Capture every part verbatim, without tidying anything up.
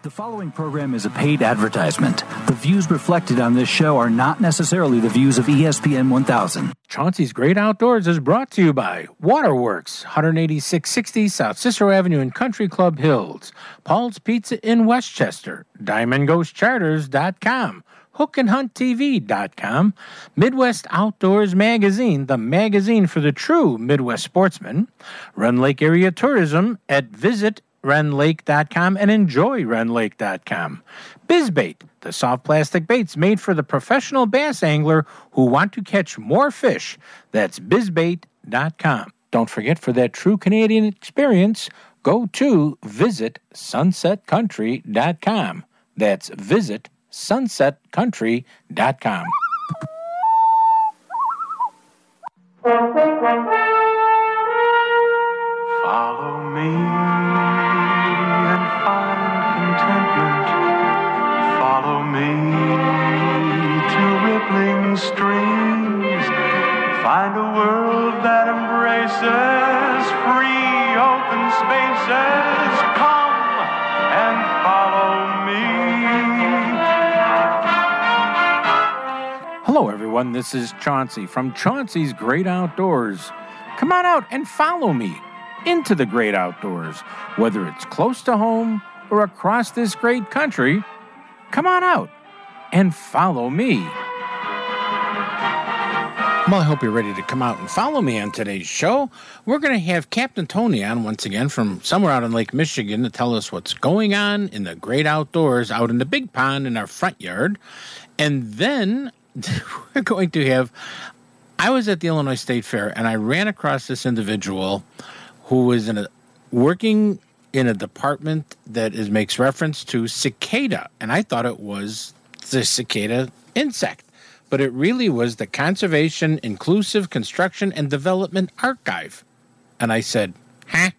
The following program is a paid advertisement. The views reflected on this show are not necessarily the views of E S P N one thousand. Chauncey's Great Outdoors is brought to you by Waterworks, one eighty-six sixty South Cicero Avenue in Country Club Hills, Paul's Pizza in Westchester, Diamond Ghost Charters dot com, Hook and Hunt T V dot com, Midwest Outdoors Magazine, the magazine for the true Midwest sportsman, Rend Lake Area Tourism at Visit Rend Lake dot com and Enjoy Rend Lake dot com. BizBait, the soft plastic baits made for the professional bass angler who want to catch more fish. That's Biz Bait dot com. Don't forget, for that true Canadian experience, go to Visit Sunset Country dot com. That's Visit Sunset Country dot com. Follow me and find contentment. Follow me to rippling streams. Find a world that embraces free open spaces. Come and follow me. Hello, everyone. This is Chauncey from Chauncey's Great Outdoors. Come on out and follow me into the great outdoors, whether it's close to home or across this great country. Come on out and follow me. Well, I hope you're ready to come out and follow me on today's show. We're going to have Captain Tony on once again from somewhere out in Lake Michigan to tell us what's going on in the great outdoors out in the big pond in our front yard. And then we're going to have, I was at the Illinois State Fair and I ran across this individual who was in a, working in a department that is makes reference to cicada. And I thought it was the cicada insect. But it really was the Conservation, Inclusive Construction, and Development Archive. And I said, huh?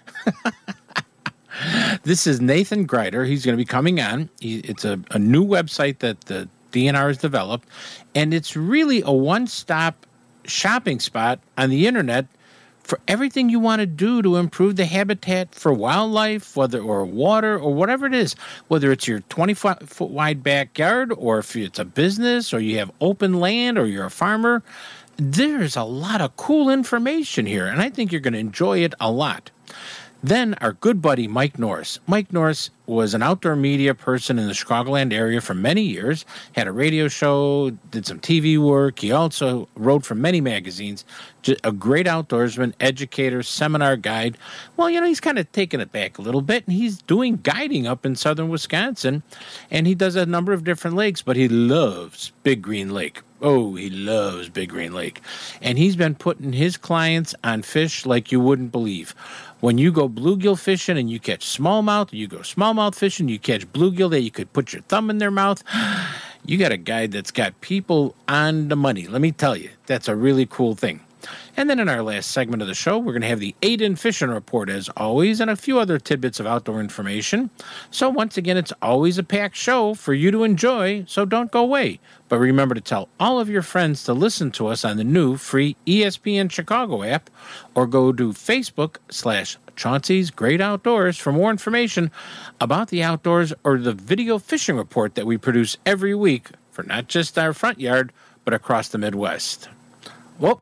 This is Nathan Grider. He's going to be coming on. He, it's a, a new website that the D N R has developed. And it's really a one-stop shopping spot on the internet for everything you want to do to improve the habitat for wildlife, whether or water or whatever it is, whether it's your twenty-foot wide backyard or if it's a business or you have open land or you're a farmer. There's a lot of cool information here, and I think you're going to enjoy it a lot. Then our good buddy Mike Norris. Mike Norris was an outdoor media person in the Chicagoland area for many years, had a radio show, did some T V work. He also wrote for many magazines, a great outdoorsman, educator, seminar guide. Well, you know, he's kind of taken it back a little bit, and he's doing guiding up in southern Wisconsin, and he does a number of different lakes, but he loves Big Green Lake. Oh, he loves Big Green Lake. And he's been putting his clients on fish like you wouldn't believe. When you go bluegill fishing and you catch smallmouth, you go smallmouth fishing, you catch bluegill that you could put your thumb in their mouth, you got a guy that's got people on the money. Let me tell you, that's a really cool thing. And then in our last segment of the show, we're going to have the Aiden Fishing Report, as always, and a few other tidbits of outdoor information. So once again, it's always a packed show for you to enjoy, so don't go away. But remember to tell all of your friends to listen to us on the new free E S P N Chicago app, or go to Facebook slash Chauncey's Great Outdoors for more information about the outdoors or the video fishing report that we produce every week for not just our front yard, but across the Midwest. Well,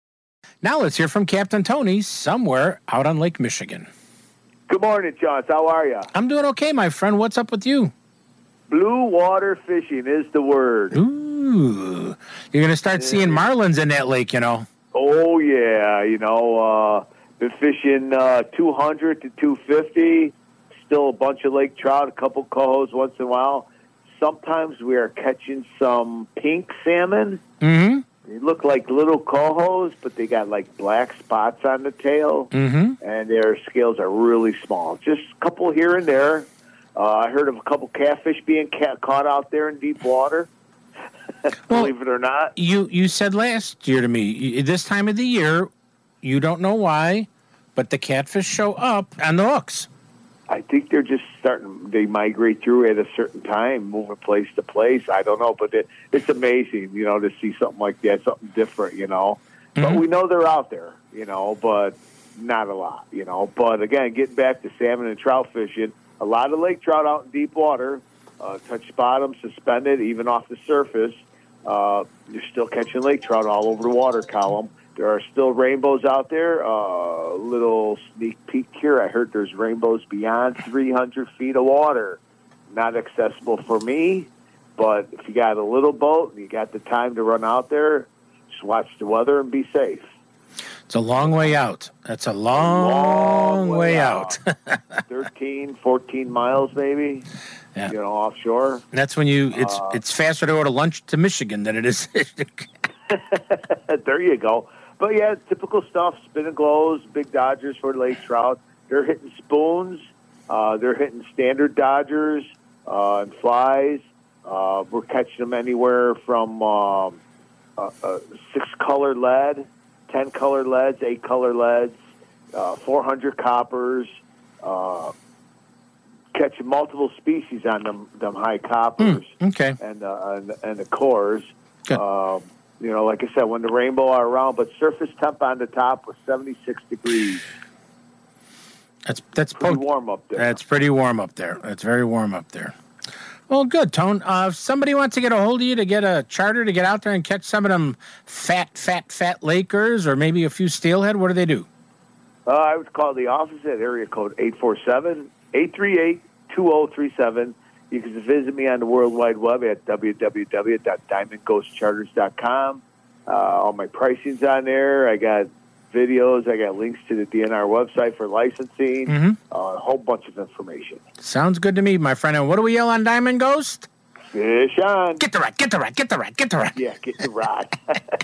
now let's hear from Captain Tony somewhere out on Lake Michigan. Good morning, John. How are you? I'm doing okay, my friend. What's up with you? Blue water fishing is the word. Ooh. You're going to start yeah. seeing marlins in that lake, you know. Oh, yeah. You know, uh, been fishing uh, two hundred to two fifty. Still a bunch of lake trout, a couple cohos once in a while. Sometimes we are catching some pink salmon. Mm-hmm. They look like little cohos, but they got like black spots on the tail, mm-hmm. and their scales are really small. Just a couple here and there. Uh, I heard of a couple catfish being ca- caught out there in deep water. Well, believe it or not. You you said last year to me, this time of the year, you don't know why, but the catfish show up on the hooks. I think they're just starting, they migrate through at a certain time, moving place to place. I don't know, but it, it's amazing, you know, to see something like that, something different, you know. Mm-hmm. But we know they're out there, you know, but not a lot, you know. But, again, getting back to salmon and trout fishing, a lot of lake trout out in deep water, uh, touch bottom, suspended, even off the surface. Uh, you're still catching lake trout all over the water column. There are still rainbows out there. A uh, little sneak peek here. I heard there's rainbows beyond three hundred feet of water. Not accessible for me, but if you got a little boat and you got the time to run out there, just watch the weather and be safe. It's a long way out. That's a long, long way, way out. out. thirteen, fourteen miles maybe, yeah. You know, offshore. And that's when you, it's uh, it's faster to go to lunch to Michigan than it is. There you go. But, yeah, typical stuff, spin and glows, big dodgers for lake trout. They're hitting spoons. Uh, they're hitting standard dodgers uh, and flies. Uh, we're catching them anywhere from um, uh, uh, six-color lead, ten-color leads, eight-color leads, uh, four hundred coppers, uh, catching multiple species on them, them high coppers mm, okay. and, uh, and, and the cores. Um, you know, like I said, when the rainbow are around, but surface temp on the top was seventy-six degrees. That's that's pretty po- warm up there. That's pretty warm up there. That's very warm up there. Well, good, Tone. Uh, if somebody wants to get a hold of you to get a charter to get out there and catch some of them fat, fat, fat Lakers or maybe a few steelhead, what do they do? Uh, I would call the office at area code eight four seven, eight three eight, two zero three seven. You can visit me on the World Wide Web at w w w dot diamond ghost charters dot com. Uh, all my pricing's on there. I got videos. I got links to the D N R website for licensing. Mm-hmm. Uh, a whole bunch of information. Sounds good to me, my friend. And what do we yell on Diamond Ghost? Fish on. Get the rat, get the rat, get the rat, get the rat. Yeah, get the rat.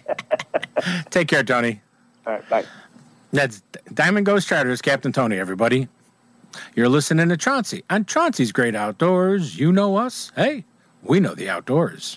Take care, Tony. All right, bye. That's Diamond Ghost Charters, Captain Tony, everybody. You're listening to Chauncey on Chauncey's Great Outdoors. You know us. Hey, we know the outdoors.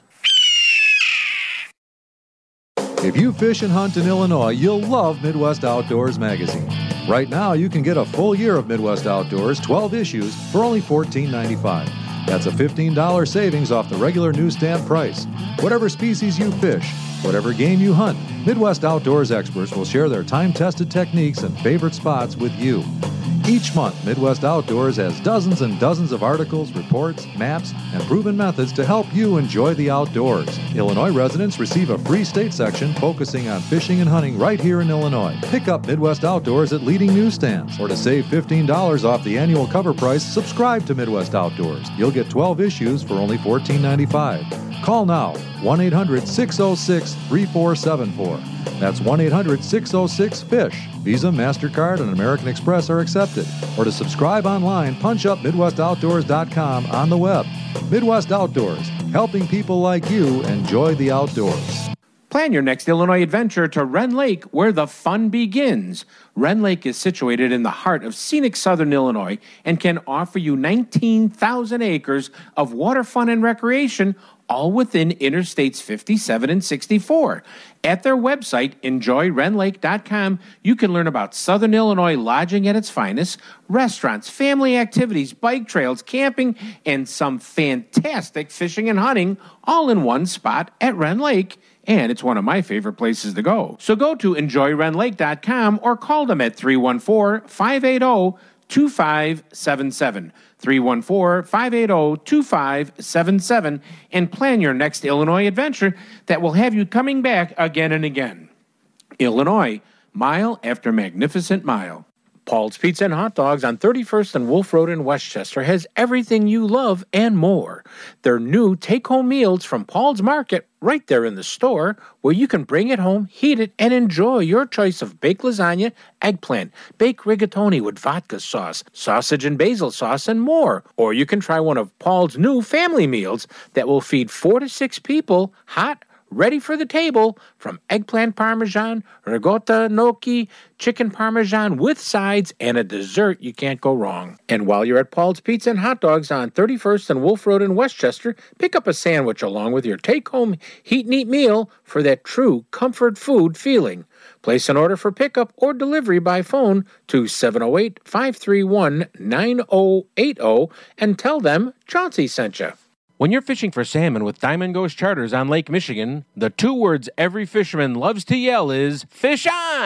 If you fish and hunt in Illinois, you'll love Midwest Outdoors magazine. Right now, you can get a full year of Midwest Outdoors, twelve issues, for only fourteen ninety-five. That's a fifteen dollars savings off the regular newsstand price. Whatever species you fish, whatever game you hunt, Midwest Outdoors experts will share their time-tested techniques and favorite spots with you. Each month, Midwest Outdoors has dozens and dozens of articles, reports, maps, and proven methods to help you enjoy the outdoors. Illinois residents receive a free state section focusing on fishing and hunting right here in Illinois. Pick up Midwest Outdoors at leading newsstands, or to save fifteen dollars off the annual cover price, subscribe to Midwest Outdoors. You'll get twelve issues for only fourteen ninety-five. Call now, one eight hundred, six oh six, three four seven four. That's one eight hundred, six oh six, FISH. Visa, MasterCard, and American Express are accepted. Or to subscribe online, punch up midwest outdoors dot com on the web. Midwest Outdoors, helping people like you enjoy the outdoors. Plan your next Illinois adventure to Wren Lake, where the fun begins. Wren Lake is situated in the heart of scenic southern Illinois and can offer you nineteen thousand acres of water fun and recreation, all within Interstates fifty-seven and sixty-four. At their website, enjoy ren lake dot com, you can learn about Southern Illinois lodging at its finest, restaurants, family activities, bike trails, camping, and some fantastic fishing and hunting, all in one spot at Wren Lake. And it's one of my favorite places to go. So go to enjoy ren lake dot com or call them at three one four, five eight zero, two five seven seven. three one four, five eight zero, two five seven seven and plan your next Illinois adventure that will have you coming back again and again. Illinois, mile after magnificent mile. Paul's Pizza and Hot Dogs on thirty-first and Wolf Road in Westchester has everything you love and more. Their new take-home meals from Paul's Market right there in the store, where you can bring it home, heat it, and enjoy your choice of baked lasagna, eggplant, baked rigatoni with vodka sauce, sausage and basil sauce, and more. Or you can try one of Paul's new family meals that will feed four to six people, hot, ready for the table, from eggplant parmesan, ricotta gnocchi, chicken parmesan with sides, and a dessert you can't go wrong. And while you're at Paul's Pizza and Hot Dogs on thirty-first and Wolf Road in Westchester, pick up a sandwich along with your take-home heat and eat meal for that true comfort food feeling. Place an order for pickup or delivery by phone to seven oh eight, five three one, nine oh eight oh and tell them Chauncey sent you. When you're fishing for salmon with Diamond Ghost Charters on Lake Michigan, the two words every fisherman loves to yell is, fish on!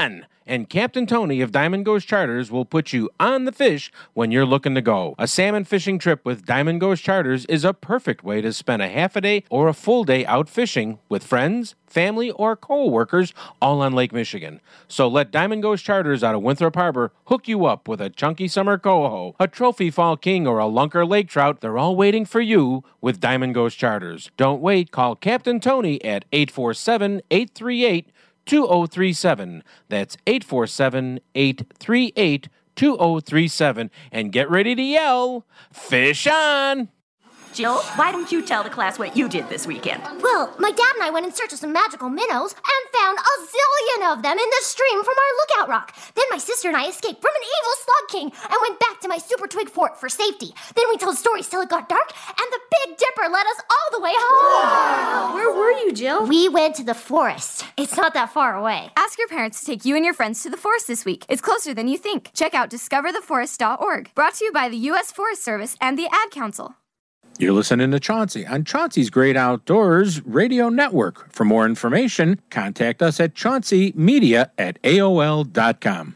and Captain Tony of Diamond Ghost Charters will put you on the fish when you're looking to go. A salmon fishing trip with Diamond Ghost Charters is a perfect way to spend a half a day or a full day out fishing with friends, family, or co-workers all on Lake Michigan. So let Diamond Ghost Charters out of Winthrop Harbor hook you up with a chunky summer coho, a trophy fall king, or a lunker lake trout. They're all waiting for you with Diamond Ghost Charters. Don't wait. Call Captain Tony at eight four seven, eight three eight, two zero three seven. That's eight four seven, eight three eight, two zero three seven. And get ready to yell, fish on! Jill, why don't you tell the class what you did this weekend? Well, my dad and I went in search of some magical minnows and found a zillion of them in the stream from our lookout rock. Then my sister and I escaped from an evil slug king and went back to my super twig fort for safety. Then we told stories till it got dark, and the Big Dipper led us all the way home. Wow. Where were you, Jill? We went to the forest. It's not that far away. Ask your parents to take you and your friends to the forest this week. It's closer than you think. Check out discover the forest dot org. Brought to you by the U S Forest Service and the Ad Council. You're listening to Chauncey on Chauncey's Great Outdoors Radio Network. For more information, contact us at chaunceymedia at A O L dot com.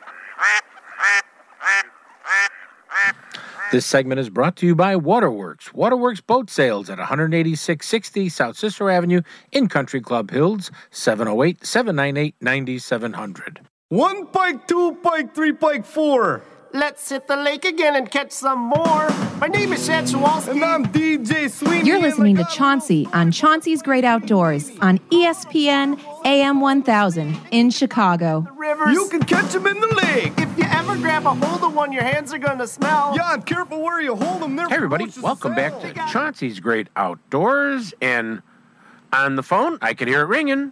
This segment is brought to you by Waterworks. Waterworks Boat Sales at one eighty-six sixty South Cicero Avenue in Country Club Hills, seven oh eight, seven nine eight, nine seven hundred. One pike, two pike, three pike, four. Let's hit the lake again and catch some more. My name is Chad Chewalski. And I'm D J Sweeney. You're listening to Chauncey on Chauncey's Great Outdoors on E S P N A M one thousand in Chicago. The rivers. You can catch them in the lake. If you ever grab a hold of one, your hands are going to smell. Yeah, and careful where you hold them. They're hey, everybody. Welcome back to Chauncey's Great Outdoors. And on the phone, I can hear it ringing.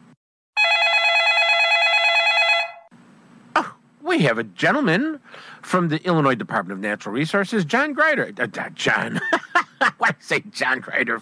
Oh, we have a gentleman from the Illinois Department of Natural Resources, John Grider. Uh, uh, John. Why did I say John Grider?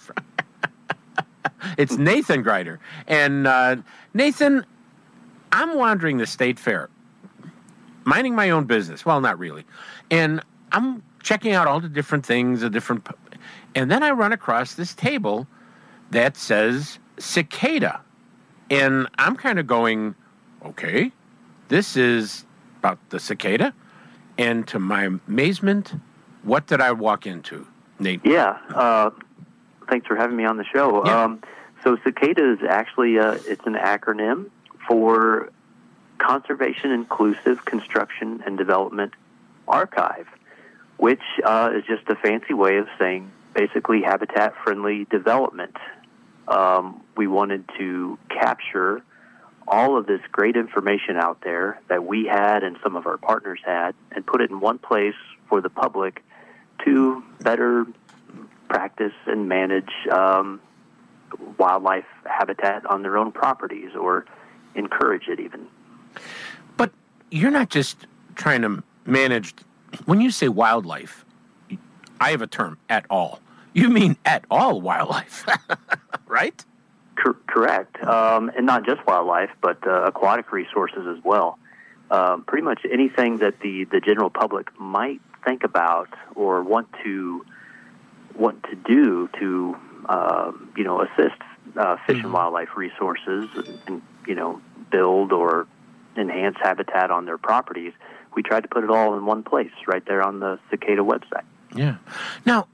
It's Nathan Grider. And uh, Nathan, I'm wandering the state fair, minding my own business. Well, not really. And I'm checking out all the different things, the different, and then I run across this table that says cicada. And I'm kind of going, okay, this is about the cicada. And to my amazement, what did I walk into, Nate? Yeah, uh, thanks for having me on the show. Yeah. Um, so cicada is actually, uh, it's an acronym for Conservation Inclusive Construction and Development Archive, which uh, is just a fancy way of saying basically habitat-friendly development. Um, we wanted to capture all of this great information out there that we had and some of our partners had and put it in one place for the public to better practice and manage um, wildlife habitat on their own properties or encourage it even. But you're not just trying to manage, when you say wildlife, I have a term, at all. You mean at all wildlife, right? Cor- correct. Um, and not just wildlife, but uh, aquatic resources as well. Um, pretty much anything that the, the general public might think about or want to want to do to, uh, you know, assist uh, fish and wildlife resources and, and, you know, build or enhance habitat on their properties. We tried to put it all in one place right there on the Cicada website. Yeah. Now,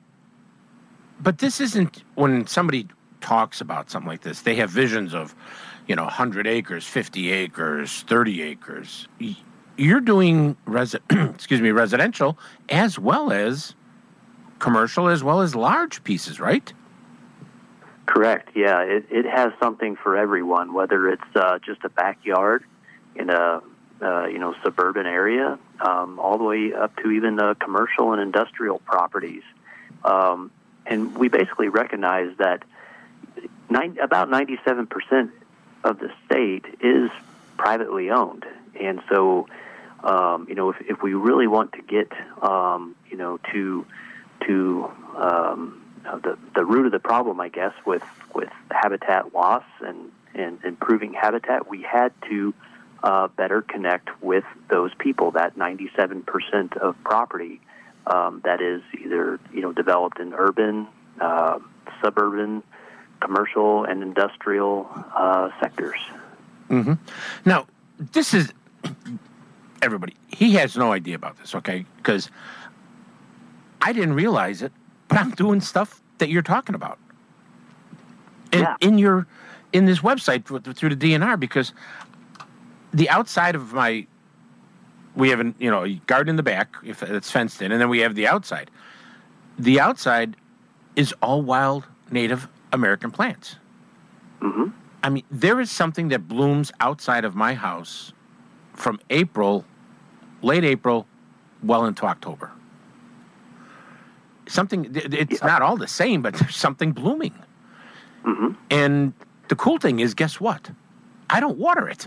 but this isn't, when somebody talks about something like this, they have visions of, you know, one hundred acres, fifty acres, thirty acres. You're doing resi- excuse me, residential as well as commercial as well as large pieces, right? Correct. Yeah, it, it has something for everyone, whether it's uh, just a backyard in a uh, you know suburban area, um, all the way up to even uh, commercial and industrial properties. Um, and we basically recognize that nine, about ninety-seven percent of the state is privately owned, and so um, you know if, if we really want to get um, you know to to um, the the root of the problem, I guess, with with habitat loss and, and improving habitat, we had to uh, better connect with those people, that ninety-seven percent of property um, that is either you know developed in urban, uh, suburban, commercial, and industrial uh, sectors. Mm-hmm. Now, this is everybody, he has no idea about this, okay? Because I didn't realize it, but I'm doing stuff that you're talking about. In, yeah. in your, in this website through the D N R, because the outside of my, we have an, you know, a garden in the back, if it's fenced in, and then we have the outside. The outside is all wild Native American plants. Mm-hmm. I mean, there is something that blooms outside of my house from April, late April, well into October. Something, it's yeah. not all the same, but there's something blooming. Mm-hmm. And the cool thing is, guess what? I don't water it.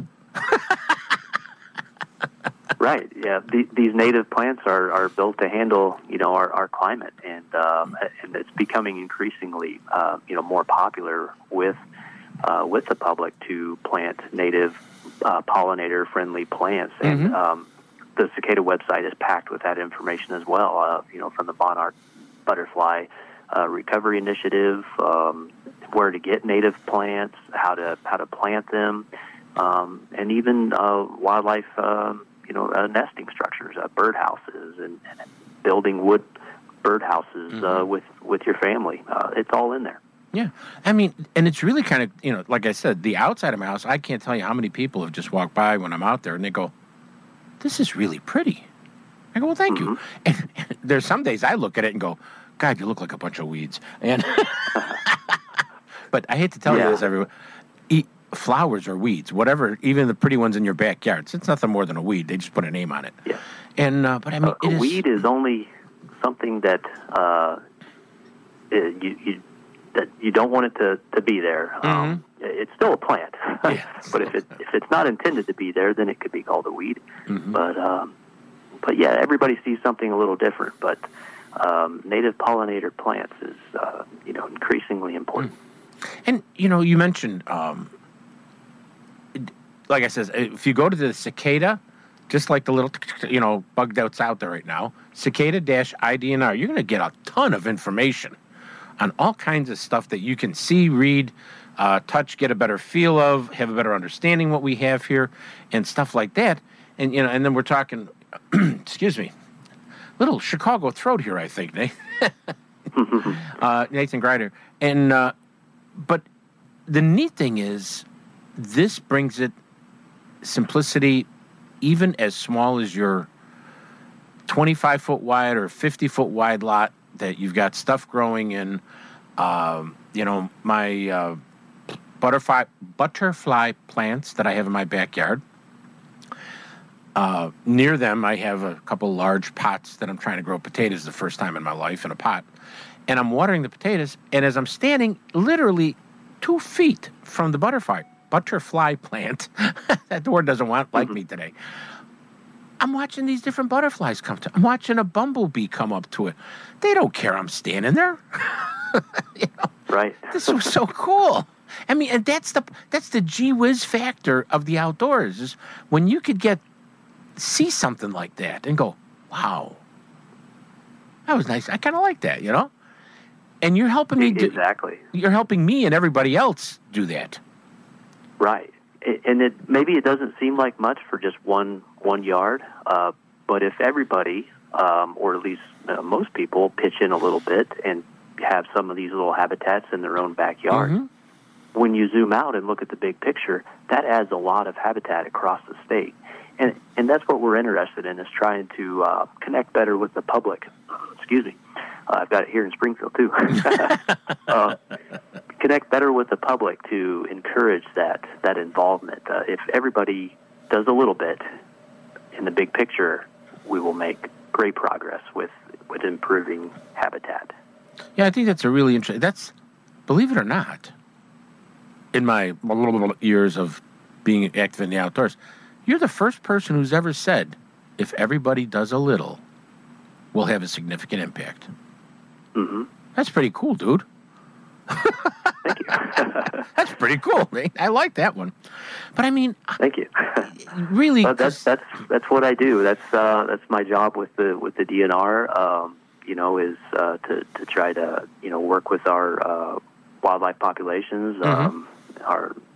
Right. Yeah. The, these native plants are, are built to handle, you know, our, our climate, and um, and it's becoming increasingly, uh, you know, more popular with uh, with the public to plant native uh, pollinator-friendly plants. And mm-hmm. um, the Cicada website is packed with that information as well. Uh, you know, from the Monarch Butterfly uh, Recovery Initiative, um, where to get native plants, how to how to plant them, um, and even uh, wildlife. Um, you know, uh, nesting structures, uh, birdhouses, and, and building wood birdhouses mm-hmm. uh, with, with your family. Uh, it's all in there. Yeah. I mean, and it's really kind of, you know, like I said, the outside of my house, I can't tell you how many people have just walked by when I'm out there and they go, this is really pretty. I go, well, thank mm-hmm. you. And, and there's some days I look at it and go, God, you look like a bunch of weeds. And but I hate to tell yeah. you this, everyone. Eat, flowers or weeds, whatever, even the pretty ones in your backyard. It's nothing more than a weed. They just put a name on it. Yeah. And uh, but I mean, uh, it a is... weed is only something that uh, you, you that you don't want it to, to be there. Mm-hmm. Um, it's still a plant, yeah, but if it if it's not intended to be there, then it could be called a weed. Mm-hmm. But um, but yeah, everybody sees something a little different. But um, native pollinator plants is uh, you know increasingly important. And you know, you mentioned. Um, Like I said, if you go to the cicada, just like the little, you know, bug that's out there right now, cicada-I D N R, you're going to get a ton of information on all kinds of stuff that you can see, read, uh, touch, get a better feel of, have a better understanding what we have here, and stuff like that. And you know, and then we're talking, excuse me, little Chicago throat here, I think, Nate. uh, Nathan Grider. And uh, but the neat thing is, this brings it. Simplicity, even as small as your twenty-five foot wide or fifty foot wide lot that you've got stuff growing in. Um, you know, my uh, butterfly butterfly plants that I have in my backyard. Uh, near them, I have a couple large pots that I'm trying to grow potatoes the first time in my life in a pot, and I'm watering the potatoes. And as I'm standing, literally two feet from the butterfly. Butterfly plant. That word doesn't want like mm-hmm. me today. I'm watching these different butterflies come to. I'm watching a bumblebee come up to it. They don't care I'm standing there. You know? Right. This was so cool. I mean, and that's the that's the gee whiz factor of the outdoors is when you could get see something like that and go, wow, that was nice. I kind of like that, you know. And you're helping me do, exactly. You're helping me and everybody else do that. Right, and it maybe it doesn't seem like much for just one one yard, uh, but if everybody, um, or at least uh, most people, pitch in a little bit and have some of these little habitats in their own backyard, mm-hmm. when you zoom out and look at the big picture, that adds a lot of habitat across the state, and and that's what we're interested in is trying to uh, connect better with the public. Excuse me. Uh, I've got it here in Springfield, too. uh, connect better with the public to encourage that that involvement. Uh, if everybody does a little bit in the big picture, we will make great progress with, with improving habitat. Yeah, I think that's a really interesting... That's, believe it or not, in my years of being active in the outdoors, you're the first person who's ever said, if everybody does a little, we'll have a significant impact. Mm-hmm. That's pretty cool, dude. Thank you. That's pretty cool, man. I like that one. But I mean, thank you. Really, well, that's that's that's what I do. That's uh, that's my job with the with the D N R. Um, you know, is uh, to to try to you know work with our uh, wildlife populations, mm-hmm. um, our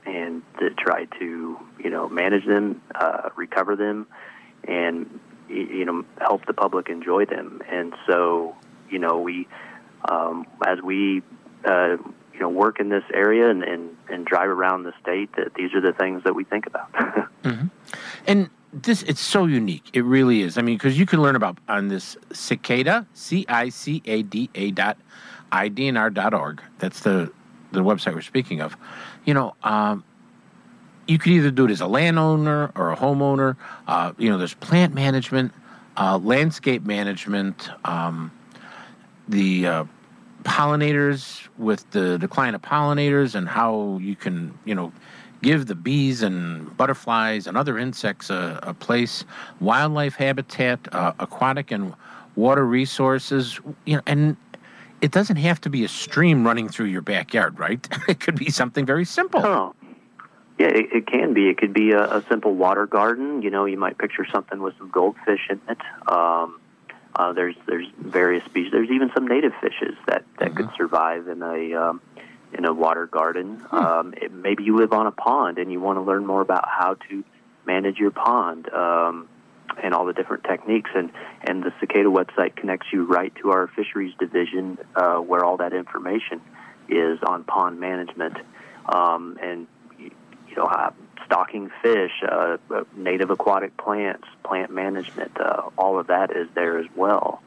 and to try to, you know, manage them, uh, recover them, and, you know, help the public enjoy them. And so, you know, we, um, as we, uh, you know, work in this area and, and, and drive around the state, that these are the things that we think about. Mm-hmm. And this, it's so unique. It really is. I mean, because you can learn about on this Cicada, C I C A D A dot I D N R dot org. That's the, the website we're speaking of. You know, um, you could either do it as a landowner or a homeowner. Uh, you know, there's plant management, uh, landscape management, um, the uh, pollinators with the decline of pollinators and how you can, you know, give the bees and butterflies and other insects a, a place, wildlife habitat, uh, aquatic and water resources, you know, and it doesn't have to be a stream running through your backyard, right? It could be something very simple. Oh, yeah, it, it can be. It could be a, a simple water garden. You know, you might picture something with some goldfish in it. Um, uh, there's there's various species. There's even some native fishes that, that mm-hmm. could survive in a um, in a water garden. Hmm. Um, it, maybe you live on a pond and you want to learn more about how to manage your pond um, and all the different techniques. And, and the Cicada website connects you right to our fisheries division uh, where all that information is on pond management. Um, and, you know, uh, stocking fish, uh, native aquatic plants, plant management, uh, all of that is there as well.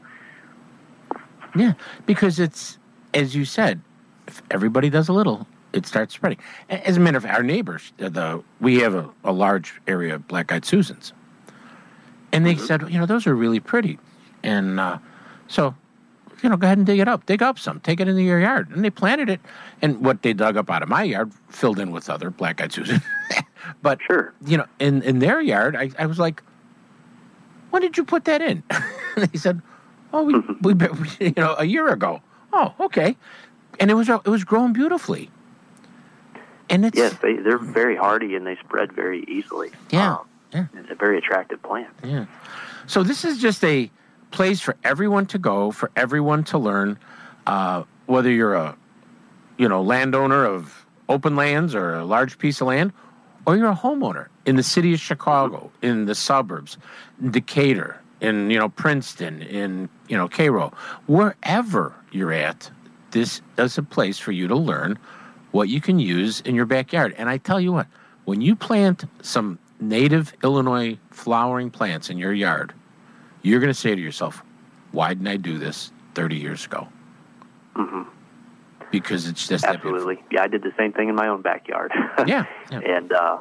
Yeah, because it's, as you said, if everybody does a little, it starts spreading. As a matter of fact, our neighbors, the we have a, a large area of black-eyed Susans. And they mm-hmm. said, you know, those are really pretty. And uh, so, you know, go ahead and dig it up. Dig up some. Take it into your yard. And they planted it. And what they dug up out of my yard filled in with other black-eyed Susan. But, sure. you know, in, in their yard, I, I was like, when did you put that in? And they said, oh, we, we, we, you know, a year ago. Oh, okay. And it was it was growing beautifully. And it's yes, they they're very hardy and they spread very easily. Yeah, um, yeah. It's a very attractive plant. Yeah. So this is just a place for everyone to go, for everyone to learn. Uh, whether you're a you know landowner of open lands or a large piece of land, or you're a homeowner in the city of Chicago, mm-hmm. in the suburbs, in Decatur, in you know Princeton, in you know Cairo, wherever you're at. This is a place for you to learn what you can use in your backyard. And I tell you what, when you plant some native Illinois flowering plants in your yard, you're going to say to yourself, why didn't I do this thirty years ago? Mm-hmm. Because it's just absolutely. Yeah, I did the same thing in my own backyard. yeah, yeah. And, uh,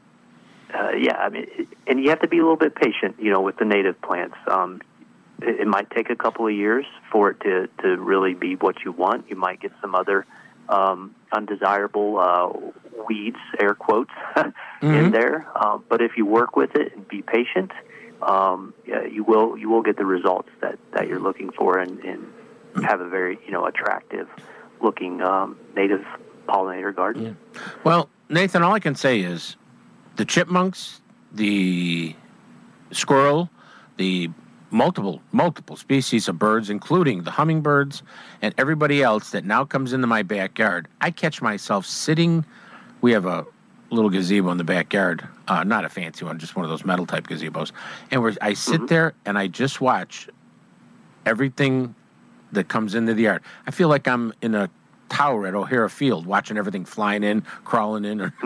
uh, yeah, I mean, and you have to be a little bit patient, you know, with the native plants. Um It, it might take a couple of years for it to, to really be what you want. You might get some other um, undesirable uh, weeds, air quotes, mm-hmm. in there. Uh, but if you work with it and be patient, um, yeah, you will you will get the results that, that you're looking for and, and have a very you know attractive looking um, native pollinator garden. Yeah. Well, Nathan, all I can say is the chipmunks, the squirrel, the multiple, multiple species of birds, including the hummingbirds and everybody else that now comes into my backyard. I catch myself sitting, we have a little gazebo in the backyard, uh, not a fancy one, just one of those metal type gazebos. And where I sit mm-hmm. there and I just watch everything that comes into the yard. I feel like I'm in a tower at O'Hara Field watching everything flying in, crawling in. Or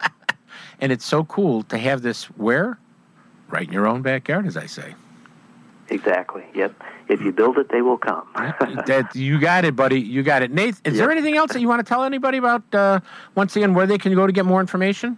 and it's so cool to have this where? Right in your own backyard, as I say. Exactly. Yep. If you build it, they will come. that you got it, buddy. You got it. Nate, is yep. there anything else that you want to tell anybody about, uh, once again, where they can go to get more information?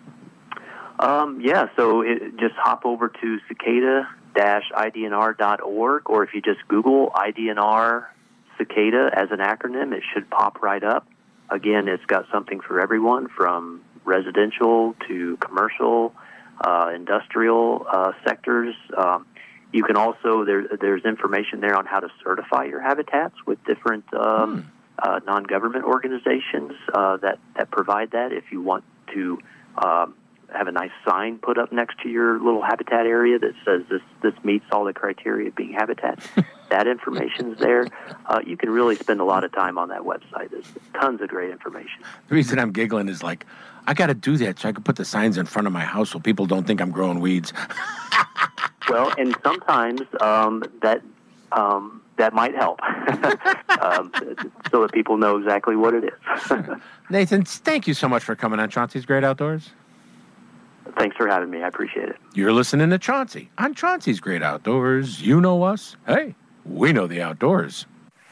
Um, yeah, so it, just hop over to cicada dash I D N R dot org, or if you just Google I D N R Cicada as an acronym, it should pop right up. Again, it's got something for everyone, from residential to commercial, uh, industrial uh, sectors. Um, You can also, there, there's information there on how to certify your habitats with different um, hmm. uh, non-government organizations uh, that, that provide that if you want to um, have a nice sign put up next to your little habitat area that says this this meets all the criteria of being habitat. That information's there. Uh, you can really spend a lot of time on that website. There's tons of great information. The reason I'm giggling is like, I got to do that so I can put the signs in front of my house so people don't think I'm growing weeds. Well, and sometimes um, that um, that might help, um, so that people know exactly what it is. Nathan, thank you so much for coming on Chauncey's Great Outdoors. Thanks for having me. I appreciate it. You're listening to Chauncey on Chauncey's Great Outdoors. You know us. Hey, we know the outdoors.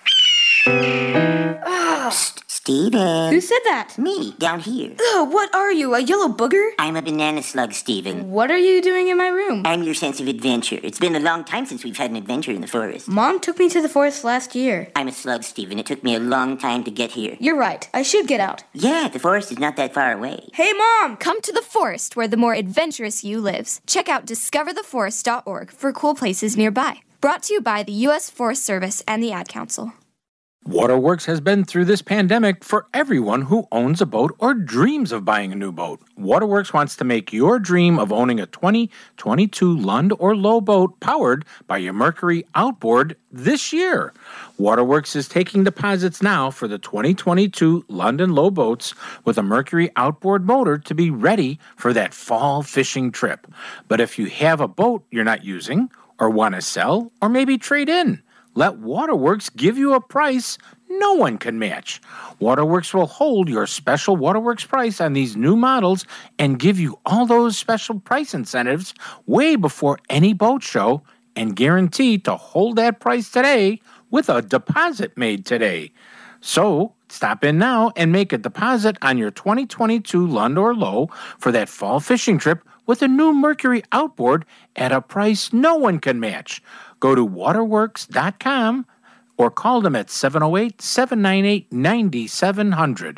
Psst, Steven. Who said that? Me, down here. Ugh, what are you, a yellow booger? I'm a banana slug, Steven. What are you doing in my room? I'm your sense of adventure. It's been a long time since we've had an adventure in the forest. Mom took me to the forest last year. I'm a slug, Steven. It took me a long time to get here. You're right. I should get out. Yeah, the forest is not that far away. Hey, Mom! Come to the forest where the more adventurous you lives. Check out discover the forest dot org for cool places nearby. Brought to you by the U S Forest Service and the Ad Council. Waterworks has been through this pandemic for everyone who owns a boat or dreams of buying a new boat. Waterworks wants to make your dream of owning a twenty twenty-two Lund or Lowe boat powered by your Mercury outboard this year. Waterworks is taking deposits now for the twenty twenty-two Lund and Lowe boats with a Mercury outboard motor to be ready for that fall fishing trip. But if you have a boat you're not using or want to sell or maybe trade in, let Waterworks give you a price no one can match. Waterworks will hold your special Waterworks price on these new models and give you all those special price incentives way before any boat show and guarantee to hold that price today with a deposit made today. So stop in now and make a deposit on your twenty twenty-two Lund or Lowe for that fall fishing trip with a new Mercury outboard at a price no one can match. Go to waterworks dot com or call them at seven oh eight, seven nine eight, nine seven zero zero.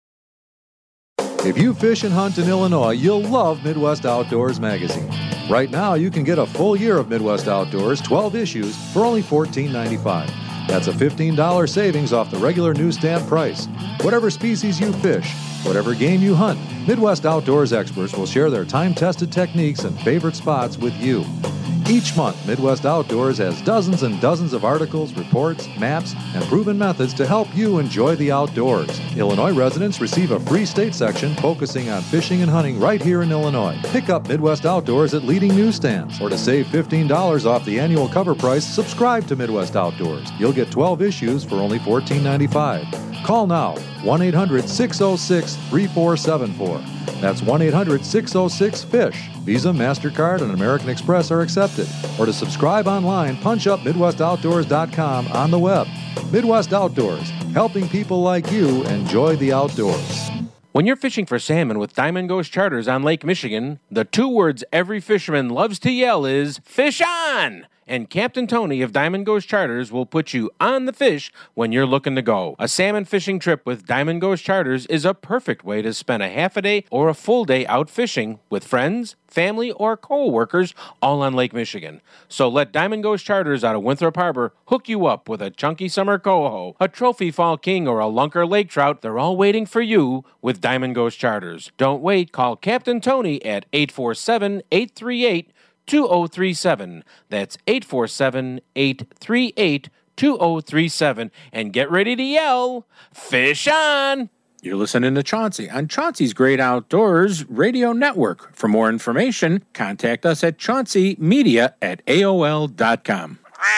If you fish and hunt in Illinois, you'll love Midwest Outdoors magazine. Right now, you can get a full year of Midwest Outdoors, twelve issues, for only fourteen ninety-five. That's a fifteen dollars savings off the regular newsstand price. Whatever species you fish, whatever game you hunt, Midwest Outdoors experts will share their time-tested techniques and favorite spots with you. Each month, Midwest Outdoors has dozens and dozens of articles, reports, maps, and proven methods to help you enjoy the outdoors. Illinois residents receive a free state section focusing on fishing and hunting right here in Illinois. Pick up Midwest Outdoors at leading newsstands. Or to save fifteen dollars off the annual cover price, subscribe to Midwest Outdoors. You'll get twelve issues for only fourteen ninety-five. Call now, one eight hundred, six oh six, three four seven four. That's one eight hundred, six oh six, FISH. Visa, MasterCard, and American Express are accepted. Or to subscribe online, punch up midwest outdoors dot com on the web. Midwest Outdoors, helping people like you enjoy the outdoors. When you're fishing for salmon with Diamond Ghost Charters on Lake Michigan, the two words every fisherman loves to yell is, "Fish on!" And Captain Tony of Diamond Ghost Charters will put you on the fish when you're looking to go. A salmon fishing trip with Diamond Ghost Charters is a perfect way to spend a half a day or a full day out fishing with friends, family, or co-workers all on Lake Michigan. So let Diamond Ghost Charters out of Winthrop Harbor hook you up with a chunky summer coho, a trophy fall king, or a lunker lake trout. They're all waiting for you with Diamond Ghost Charters. Don't wait. Call Captain Tony at eight four seven, eight three eight, two oh three seven. That's eight four seven, eight three eight, two oh three seven. And get ready to yell, "Fish on!" You're listening to Chauncey on Chauncey's Great Outdoors Radio Network. For more information, contact us at chauncey media at A O L dot com.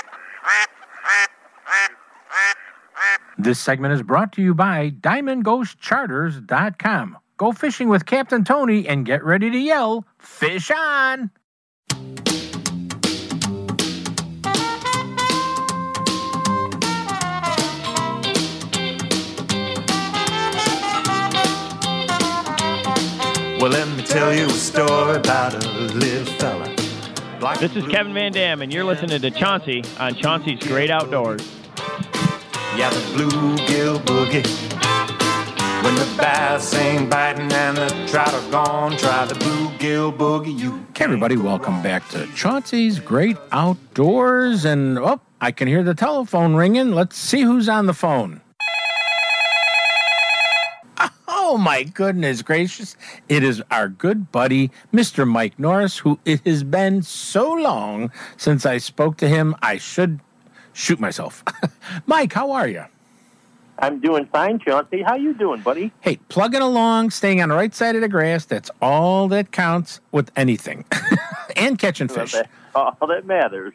This segment is brought to you by diamond ghost charters dot com. Go fishing with Captain Tony and get ready to yell, "Fish on!" Well, let me tell you a story about a little fella. Like this is Kevin Van Dam, and you're listening to Chauncey on Chauncey's Great Outdoors. Yeah, the bluegill boogie. When the bass ain't biting and the trout are gone, try the bluegill boogie. You Hey everybody, welcome back to Chauncey's Great Outdoors. And, oh, I can hear the telephone ringing. Let's see who's on the phone. Oh, Oh, my goodness gracious. It is our good buddy, Mister Mike Norris, who it has been so long since I spoke to him, I should shoot myself. Mike, how are you? I'm doing fine, Chauncey. How you doing, buddy? Hey, plugging along, staying on the right side of the grass. That's all that counts with anything. And catching fish. All that matters.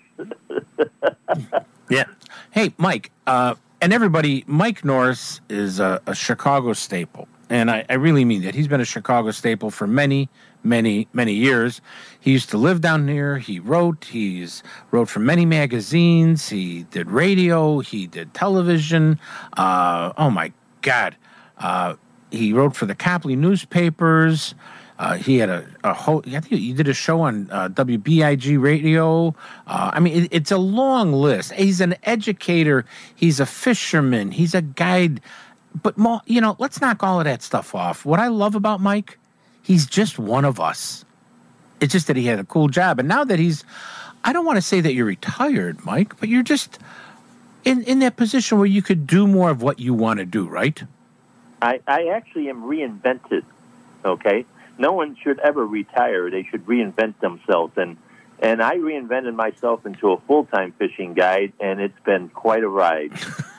Yeah. Hey, Mike, uh, and everybody, Mike Norris is a, a Chicago staple. And I, I really mean that. He's been a Chicago staple for many, many, many years. He used to live down here. He wrote. He's wrote for many magazines. He did radio. He did television. Uh, oh, my God. Uh, he wrote for the Copley newspapers. Uh, he had a, a whole, I think he did a show on uh, W B I G radio. Uh, I mean, it, it's a long list. He's an educator. He's a fisherman. He's a guide. But, you know, let's knock all of that stuff off. What I love about Mike, he's just one of us. It's just that he had a cool job. And now that he's, I don't want to say that you're retired, Mike, but you're just in, in that position where you could do more of what you want to do, right? I, I actually am reinvented, okay? No one should ever retire. They should reinvent themselves. And, and I reinvented myself into a full-time fishing guide, and it's been quite a ride.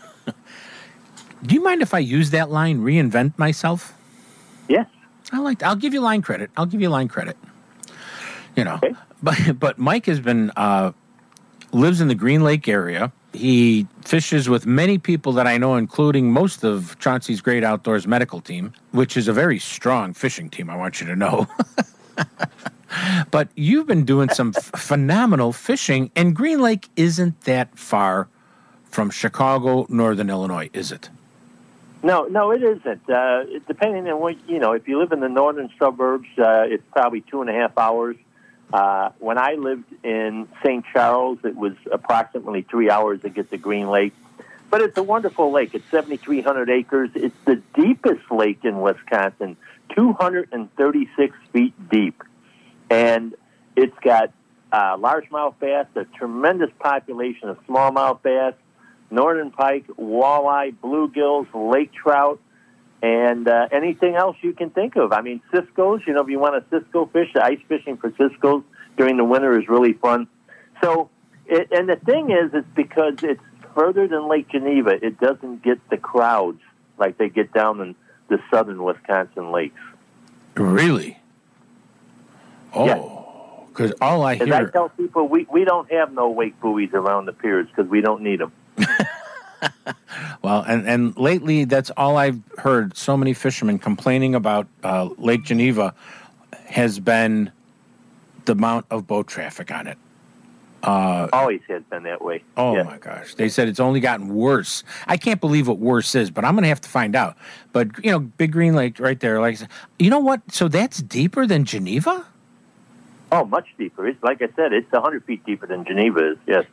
Do you mind if I use that line, reinvent myself? Yes. I like. I'll give you line credit. I'll give you line credit. You know, okay. but but Mike has been uh, lives in the Green Lake area. He fishes with many people that I know, including most of Chauncey's Great Outdoors medical team, which is a very strong fishing team. I want you to know. But you've been doing some f- phenomenal fishing, and Green Lake isn't that far from Chicago, Northern Illinois, is it? No, no, it isn't. Uh, depending on what, you know, if you live in the northern suburbs, uh, it's probably two and a half hours. Uh, when I lived in Saint Charles, it was approximately three hours to get to Green Lake. But it's a wonderful lake. It's seventy-three hundred acres. It's the deepest lake in Wisconsin, two hundred thirty-six feet deep. And it's got uh, largemouth bass, a tremendous population of smallmouth bass, northern pike, walleye, bluegills, lake trout, and uh, anything else you can think of. I mean, Cisco's, you know, if you want a Cisco fish, the ice fishing for Cisco's during the winter is really fun. So, it, and the thing is, it's because it's further than Lake Geneva. It doesn't get the crowds like they get down in the southern Wisconsin lakes. Really? Oh, because all I As hear... I tell people, we, we don't have no wake buoys around the piers because we don't need them. Well, and, and lately, that's all I've heard. So many fishermen complaining about uh, Lake Geneva has been the amount of boat traffic on it. Uh, Always has been that way. Oh, yeah. my gosh. They said it's only gotten worse. I can't believe what worse is, but I'm going to have to find out. But, you know, Big Green Lake right there. Like, you know what? So that's deeper than Geneva? Oh, much deeper. It's like I said, it's one hundred feet deeper than Geneva is, yes.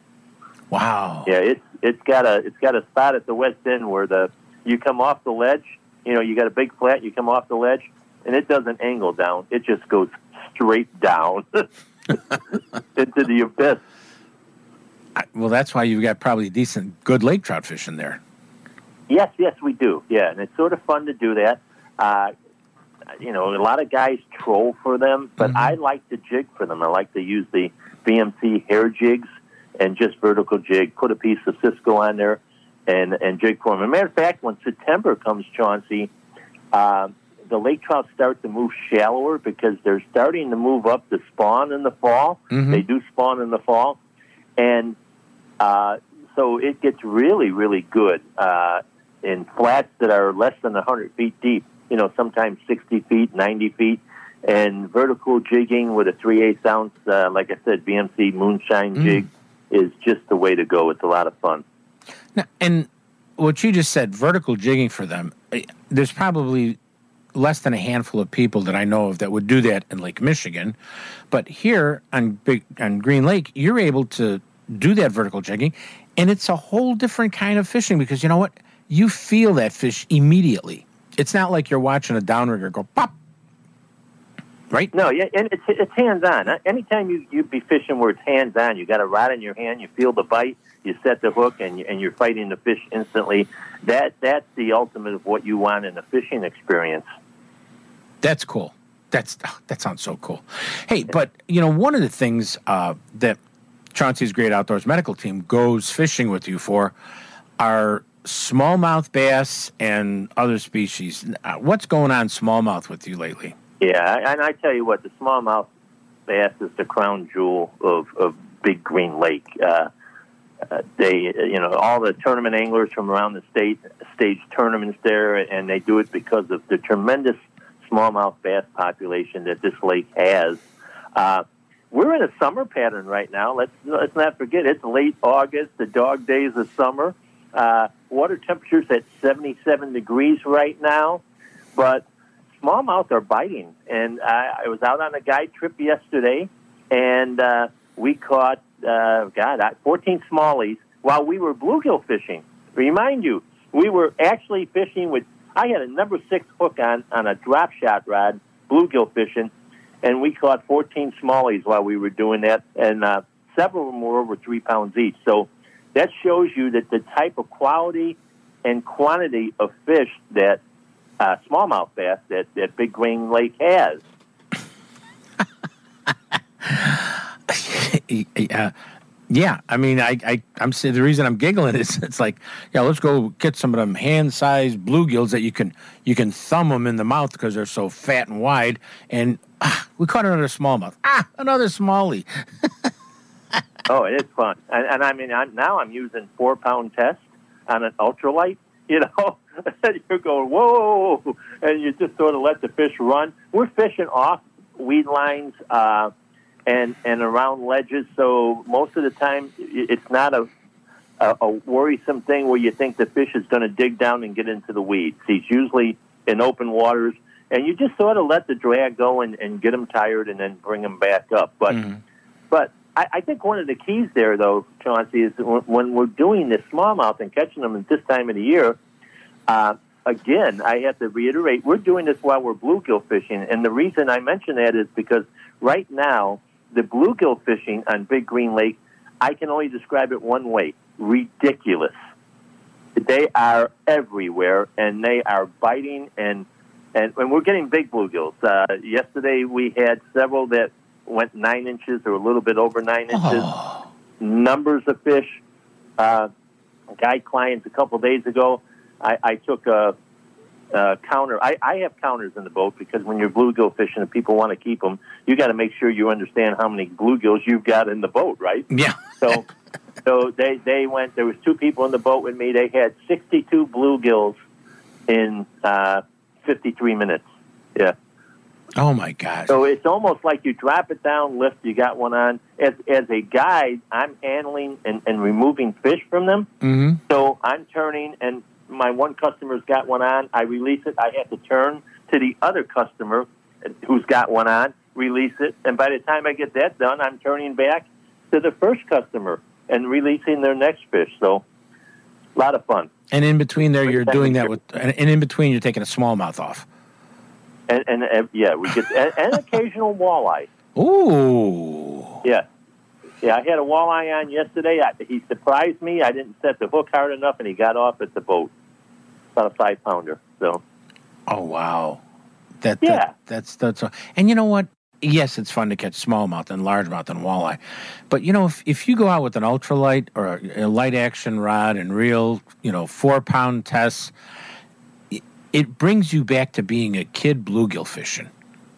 Wow. Yeah, it's it's got a it's got a spot at the west end where the you come off the ledge, you know, you got a big flat, you come off the ledge, and it doesn't angle down. It just goes straight down into the abyss. I, well, that's why you've got probably decent, good lake trout fishing there. Yes, yes, we do. Yeah, and it's sort of fun to do that. Uh, you know, a lot of guys troll for them, but mm-hmm. I like to jig for them. I like to use the B M C hair jigs and just vertical jig, put a piece of Cisco on there, and, and jig for them. As a matter of fact, when September comes, Chauncey, uh, the lake trout start to move shallower because they're starting to move up to spawn in the fall. Mm-hmm. They do spawn in the fall. And uh, so it gets really, really good uh, in flats that are less than one hundred feet deep, you know, sometimes sixty feet, ninety feet. And vertical jigging with a three eighths ounce, uh, like I said, B M C moonshine mm. jig, is just the way to go. It's a lot of fun. Now, and what you just said, vertical jigging for them, there's probably less than a handful of people that I know of that would do that in Lake Michigan. But here on Big on Green Lake, you're able to do that vertical jigging, and it's a whole different kind of fishing because you know what? You feel that fish immediately. It's not like you're watching a downrigger go pop. Right? No, yeah, and it's it's hands-on. Anytime you, you be fishing where it's hands-on, you got a rod in your hand, you feel the bite, you set the hook, and, and you're fighting the fish instantly. That That's the ultimate of what you want in a fishing experience. That's cool. That's That sounds so cool. Hey, but, you know, one of the things uh, that Chauncey's Great Outdoors medical team goes fishing with you for are smallmouth bass and other species. Uh, what's going on smallmouth with you lately? Yeah, and I tell you what, the smallmouth bass is the crown jewel of, of Big Green Lake. Uh, uh, they, you know, all the tournament anglers from around the state stage tournaments there, and they do it because of the tremendous smallmouth bass population that this lake has. Uh, we're in a summer pattern right now. Let's let's not forget, it's late August, the dog days of summer. Uh, water temperature's at seventy-seven degrees right now, but smallmouth are biting. And I, I was out on a guide trip yesterday, and uh, we caught, uh, God, fourteen smallies while we were bluegill fishing. Remind you, we were actually fishing with, I had a number six hook on, on a drop shot rod, bluegill fishing, and we caught fourteen smallies while we were doing that, and uh, several of them were over three pounds each. So that shows you that the type of quality and quantity of fish that uh, smallmouth bass that, that Big Green Lake has. uh, yeah, I mean, I, I, I'm saying the reason I'm giggling is it's like, yeah, let's go get some of them hand-sized bluegills that you can you can thumb them in the mouth because they're so fat and wide, and ah, we caught another smallmouth. Ah, another smallie. Oh, it is fun. And, and I mean, I'm, now I'm using four-pound test on an ultralight, you know. You're going, whoa, and you just sort of let the fish run. We're fishing off weed lines uh, and, and around ledges, so most of the time it's not a, a, a worrisome thing where you think the fish is going to dig down and get into the weeds. He's usually in open waters, and you just sort of let the drag go and, and get them tired and then bring them back up. But, mm-hmm. but I think one of the keys there, though, Chauncey, is when we're doing this smallmouth and catching them at this time of the year, uh, again, I have to reiterate, we're doing this while we're bluegill fishing. And the reason I mention that is because right now, the bluegill fishing on Big Green Lake, I can only describe it one way, ridiculous. They are everywhere, and they are biting, and, and, and we're getting big bluegills. Uh, yesterday, we had several that went nine inches or a little bit over nine inches. Oh. Numbers of fish. Uh, guide clients a couple days ago, I, I took a, a counter. I, I have counters in the boat because when you're bluegill fishing and people want to keep them, you got to make sure you understand how many bluegills you've got in the boat, right? Yeah. So, so they they went. There was two people in the boat with me. They had sixty-two bluegills in uh, fifty-three minutes. Yeah. Oh, my gosh. So it's almost like you drop it down, lift, you got one on. As as a guide, I'm handling and, and removing fish from them. Mm-hmm. So I'm turning, and my one customer's got one on. I release it. I have to turn to the other customer who's got one on, release it. And by the time I get that done, I'm turning back to the first customer and releasing their next fish. So a lot of fun. And in between there, you're doing that with, and in between, you're taking a smallmouth off. And, and, and yeah, we get and, and occasional walleye. Ooh. Yeah, yeah. I had a walleye on yesterday. I, he surprised me. I didn't set the hook hard enough, and he got off at the boat. About a five pounder. So. Oh wow. That, yeah. That, that's that's. And you know what? Yes, it's fun to catch smallmouth and largemouth and walleye, but you know if if you go out with an ultralight or a, a light action rod and reel, you know, four pound tests. It brings you back to being a kid bluegill fishing,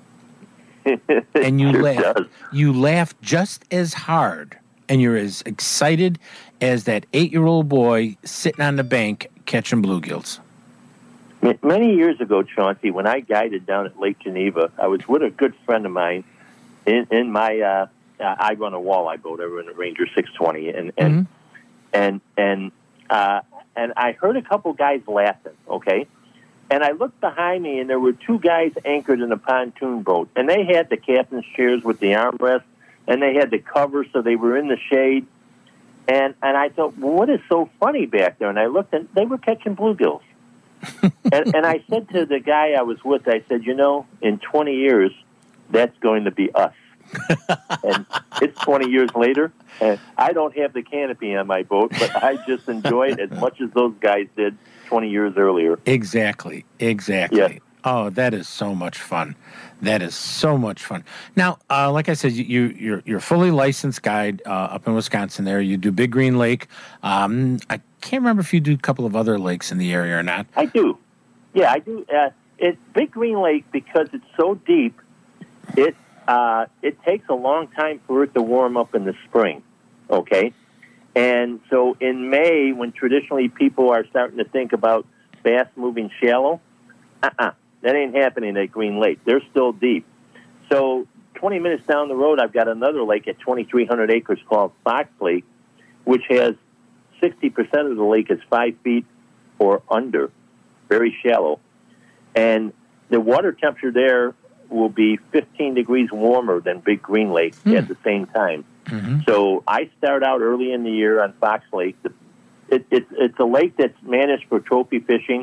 and you sure laugh. Does. You laugh just as hard, and you're as excited as that eight-year-old boy sitting on the bank catching bluegills. Many years ago, Chauncey, when I guided down at Lake Geneva, I was with a good friend of mine. In, in my, uh, I run a walleye boat. I run a Ranger six twenty, and and mm-hmm. and and uh, and I heard a couple guys laughing. Okay. And I looked behind me, and there were two guys anchored in a pontoon boat. And they had the captain's chairs with the armrest, and they had the cover, so they were in the shade. And and I thought, well, what is so funny back there? And I looked, and they were catching bluegills. and, and I said to the guy I was with, I said, you know, in twenty years, that's going to be us. And it's twenty years later, and I don't have the canopy on my boat, but I just enjoy it as much as those guys did twenty years earlier. Exactly, exactly. Yes. Oh, that is so much fun. That is so much fun. Now, uh, like I said, you, you, you're you're a fully licensed guide uh, up in Wisconsin there. You do Big Green Lake. Um, I can't remember if you do a couple of other lakes in the area or not. I do. Yeah, I do. Uh, it Big Green Lake, because it's so deep, it uh, it takes a long time for it to warm up in the spring, okay? And so in May, when traditionally people are starting to think about bass moving shallow, uh-uh. That ain't happening at Green Lake. They're still deep. So twenty minutes down the road, I've got another lake at twenty-three hundred acres called Fox Lake, which has sixty percent of the lake is five feet or under, very shallow. And the water temperature there will be fifteen degrees warmer than Big Green Lake mm. at the same time. Mm-hmm. So I start out early in the year on Fox Lake. It, it, it's a lake that's managed for trophy fishing.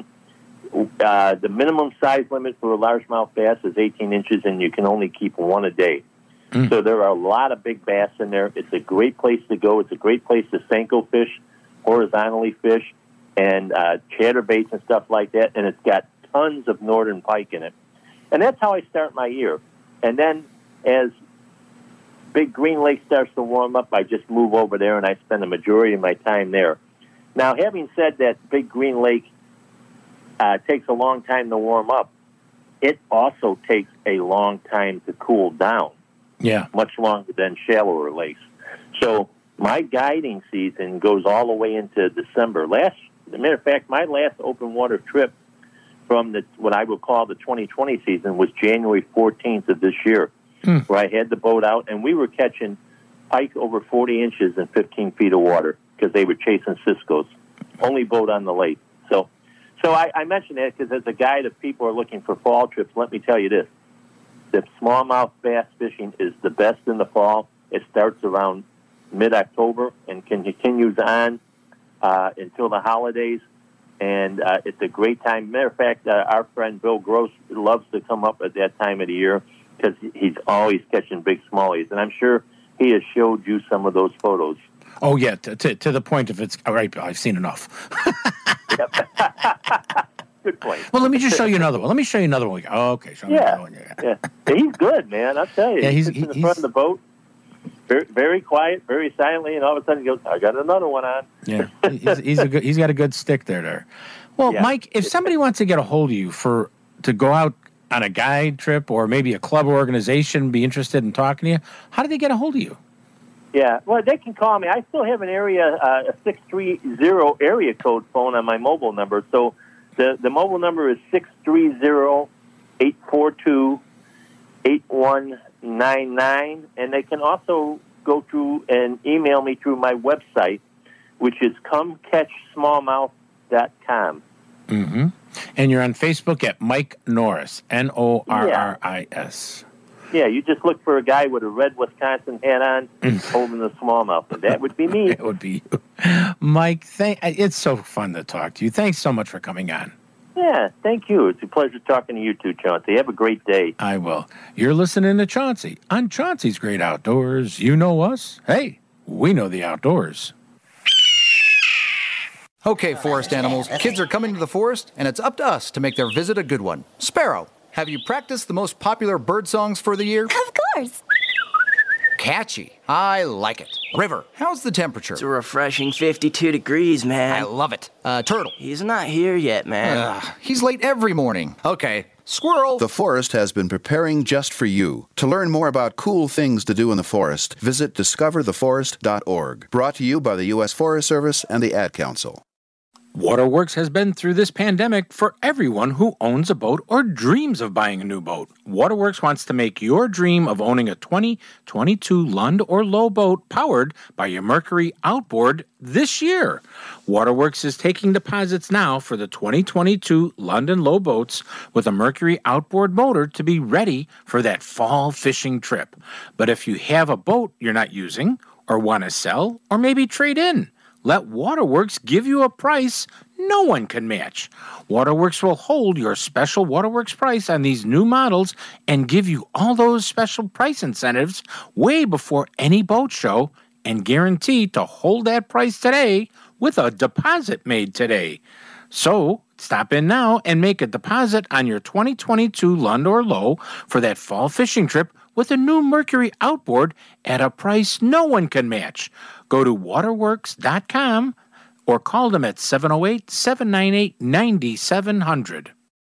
Uh, the minimum size limit for a largemouth bass is eighteen inches, and you can only keep one a day. Mm. So there are a lot of big bass in there. It's a great place to go. It's a great place to Senko fish, horizontally fish, and uh, chatterbaits and stuff like that. And it's got tons of northern pike in it. And that's how I start my year. And then as Big Green Lake starts to warm up, I just move over there, and I spend the majority of my time there. Now, having said that, Big Green Lake Uh, takes a long time to warm up. It also takes a long time to cool down. Yeah. Much longer than shallower lakes. So my guiding season goes all the way into December. Last, as a matter of fact, my last open water trip from the what I would call the twenty twenty season was January fourteenth of this year, hmm. where I had the boat out, and we were catching pike over forty inches in fifteen feet of water because they were chasing ciscos. Only boat on the lake. So So I, I mention that because as a guide, if people are looking for fall trips, let me tell you this. The smallmouth bass fishing is the best in the fall. It starts around mid-October and continues on uh, until the holidays. And uh, it's a great time. Matter of fact, uh, our friend Bill Gross loves to come up at that time of the year because he's always catching big smallies. And I'm sure he has showed you some of those photos. Oh, yeah, to, to, to the point of it's, all right, I've seen enough. Good point. Well, let me just show you another one. Let me show you another one. Oh, okay. Show me yeah. another one. Yeah. yeah. He's good, man. I'll tell you. Yeah, he's, he sits in the he's, front of the boat, very, very quiet, very silently, and all of a sudden he goes, I got another one on. Yeah, he's, he's, a good, he's got a good stick there. there. Well, yeah. Mike, if somebody wants to get a hold of you for to go out on a guide trip or maybe a club or organization be interested in talking to you, how do they get a hold of you? Yeah, well, they can call me. I still have an area, uh, a six three zero area code phone on my mobile number. So the, the mobile number is six three zero, eight four two, eight one nine nine. And they can also go through and email me through my website, which is come catch smallmouth dot com. Mm-hmm. And you're on Facebook at Mike Norris, N O R R I S. Yeah, you just look for a guy with a red Wisconsin hat on holding the smallmouth. And that would be me. That would be you. Mike, thank, it's so fun to talk to you. Thanks so much for coming on. Yeah, thank you. It's a pleasure talking to you too, Chauncey. Have a great day. I will. You're listening to Chauncey on Chauncey's Great Outdoors. You know us. Hey, we know the outdoors. Okay, forest animals, kids are coming to the forest, and it's up to us to make their visit a good one. Sparrow, have you practiced the most popular bird songs for the year? Of course. Catchy. I like it. River, how's the temperature? It's a refreshing fifty-two degrees, man. I love it. Uh, Turtle. He's not here yet, man. Uh, he's late every morning. Okay. Squirrel. The forest has been preparing just for you. To learn more about cool things to do in the forest, visit discover the forest dot org. Brought to you by the U S Forest Service and the Ad Council. Waterworks has been through this pandemic for everyone who owns a boat or dreams of buying a new boat. Waterworks wants to make your dream of owning a twenty twenty-two Lund or Lowe boat powered by your Mercury outboard this year. Waterworks is taking deposits now for the twenty twenty-two Lund and Lowe boats with a Mercury outboard motor to be ready for that fall fishing trip. But if you have a boat you're not using or want to sell or maybe trade in, let Waterworks give you a price no one can match. Waterworks will hold your special Waterworks price on these new models and give you all those special price incentives way before any boat show and guarantee to hold that price today with a deposit made today. So stop in now and make a deposit on your twenty twenty-two Lund or Low for that fall fishing trip with a new Mercury outboard at a price no one can match. Go to waterworks dot com or call them at seven oh eight, seven nine eight, nine seven zero zero.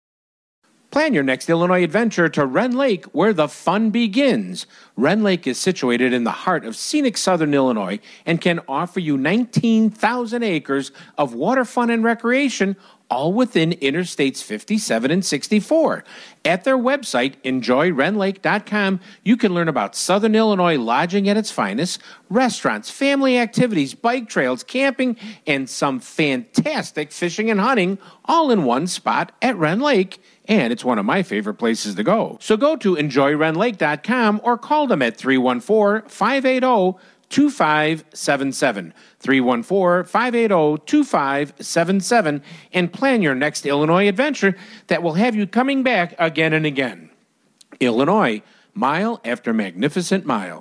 Plan your next Illinois adventure to Wren Lake, where the fun begins. Wren Lake is situated in the heart of scenic southern Illinois and can offer you nineteen thousand acres of water fun and recreation, all within Interstates fifty-seven and sixty-four. At their website, enjoy ren lake dot com, you can learn about Southern Illinois lodging at its finest, restaurants, family activities, bike trails, camping, and some fantastic fishing and hunting, all in one spot at Wren Lake. And it's one of my favorite places to go. So go to enjoy ren lake dot com or call them at three one four, five eight zero, two five seven seven. three one four, five eight zero, two five seven seven and plan your next Illinois adventure that will have you coming back again and again. Illinois, mile after magnificent mile.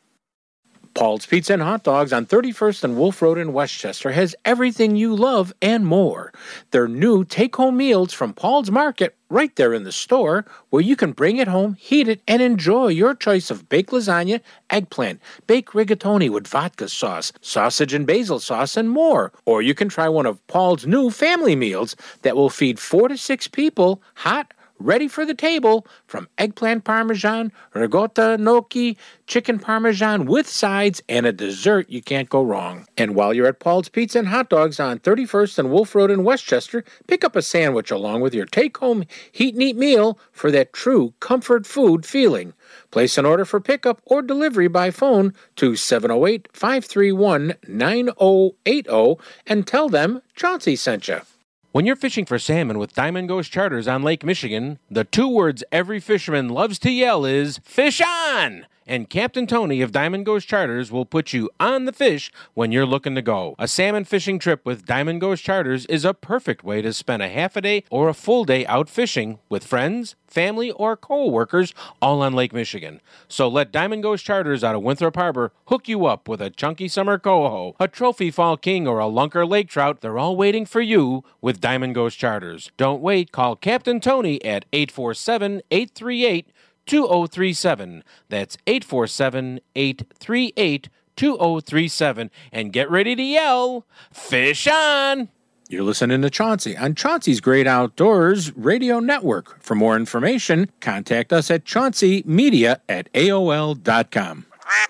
Paul's Pizza and Hot Dogs on thirty-first and Wolf Road in Westchester has everything you love and more. Their new take-home meals from Paul's Market right there in the store, where you can bring it home, heat it, and enjoy your choice of baked lasagna, eggplant, baked rigatoni with vodka sauce, sausage and basil sauce, and more. Or you can try one of Paul's new family meals that will feed four to six people, hot, ready for the table, from eggplant parmesan, ricotta gnocchi, chicken parmesan with sides, and a dessert you can't go wrong. And while you're at Paul's Pizza and Hot Dogs on thirty-first and Wolf Road in Westchester, pick up a sandwich along with your take-home heat and eat meal for that true comfort food feeling. Place an order for pickup or delivery by phone to seven oh eight, five three one, nine oh eight oh and tell them Chauncey sent you. When you're fishing for salmon with Diamond Ghost Charters on Lake Michigan, the two words every fisherman loves to yell is, "Fish on!" And Captain Tony of Diamond Ghost Charters will put you on the fish when you're looking to go. A salmon fishing trip with Diamond Ghost Charters is a perfect way to spend a half a day or a full day out fishing with friends, family, or co-workers all on Lake Michigan. So let Diamond Ghost Charters out of Winthrop Harbor hook you up with a chunky summer coho, a trophy fall king, or a lunker lake trout. They're all waiting for you with Diamond Ghost Charters. Don't wait. Call Captain Tony at eight four seven, eight three eight, two oh three seven. That's eight four seven, eight three eight, two oh three seven. And get ready to yell, "Fish on!" You're listening to Chauncey on Chauncey's Great Outdoors Radio Network. For more information, contact us at chauncey media at A O L dot com.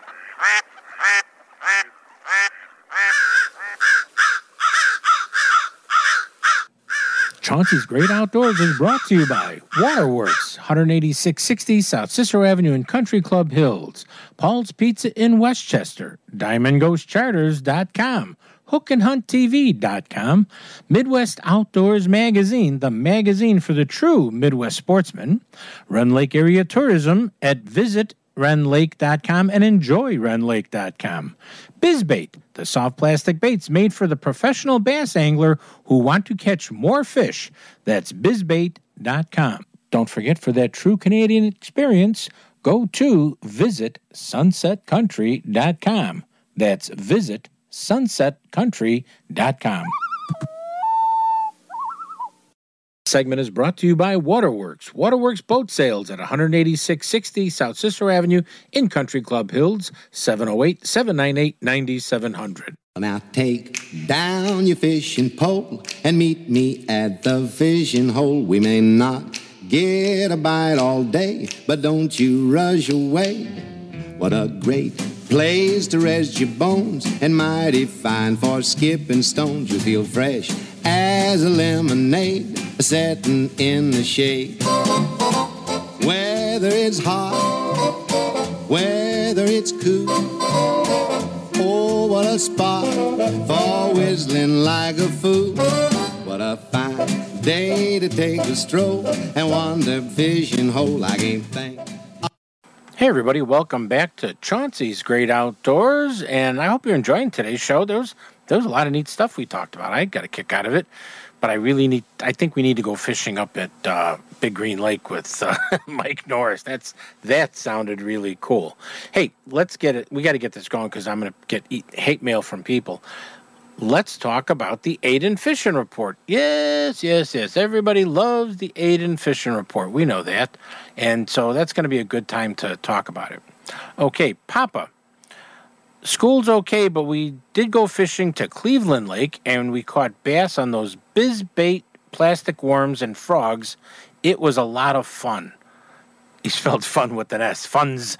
Chauncey's Great Outdoors is brought to you by Waterworks, one eighty-six sixty South Cicero Avenue in Country Club Hills, Paul's Pizza in Westchester, diamond ghost charters dot com, hook and hunt T V dot com, Midwest Outdoors Magazine, the magazine for the true Midwest sportsman, Wren Lake Area Tourism at visit ren lake dot com and enjoy ren lake dot com. BizBait, the soft plastic baits made for the professional bass angler who want to catch more fish. That's biz bait dot com. Don't forget, for that true Canadian experience, go to visit sunset country dot com. That's visit sunset country dot com. Segment is brought to you by Waterworks. Waterworks Boat Sales at one eighty-six sixty South Cicero Avenue in Country Club Hills, seven oh eight, seven nine eight, nine seven zero zero. Now take down your fishing pole and meet me at the fishing hole. We may not get a bite all day, but don't you rush away. What a great place to rest your bones, and mighty fine for skipping stones. You feel fresh as a lemonade, setting in the shade. Whether it's hot, whether it's cool, oh, what a spot for whistling like a fool. What a fine day to take a stroll and wander fishing hole. I can't think. Hey everybody, welcome back to Chauncey's Great Outdoors, and I hope you're enjoying today's show. There was, there was a lot of neat stuff we talked about. I got a kick out of it. but I really need, I think we need to go fishing up at uh, Big Green Lake with uh, Mike Norris. That's That sounded really cool. Hey, let's get it. We got to get this going because I'm going to get eat, hate mail from people. Let's talk about the Aiden Fishing Report. Yes, yes, yes. Everybody loves the Aiden Fishing Report. We know that. And so that's going to be a good time to talk about it. Okay, Papa. School's okay, but we did go fishing to Cleveland Lake, and we caught bass on those bizbait plastic worms and frogs. It was a lot of fun. He spelled fun with an S. Funs.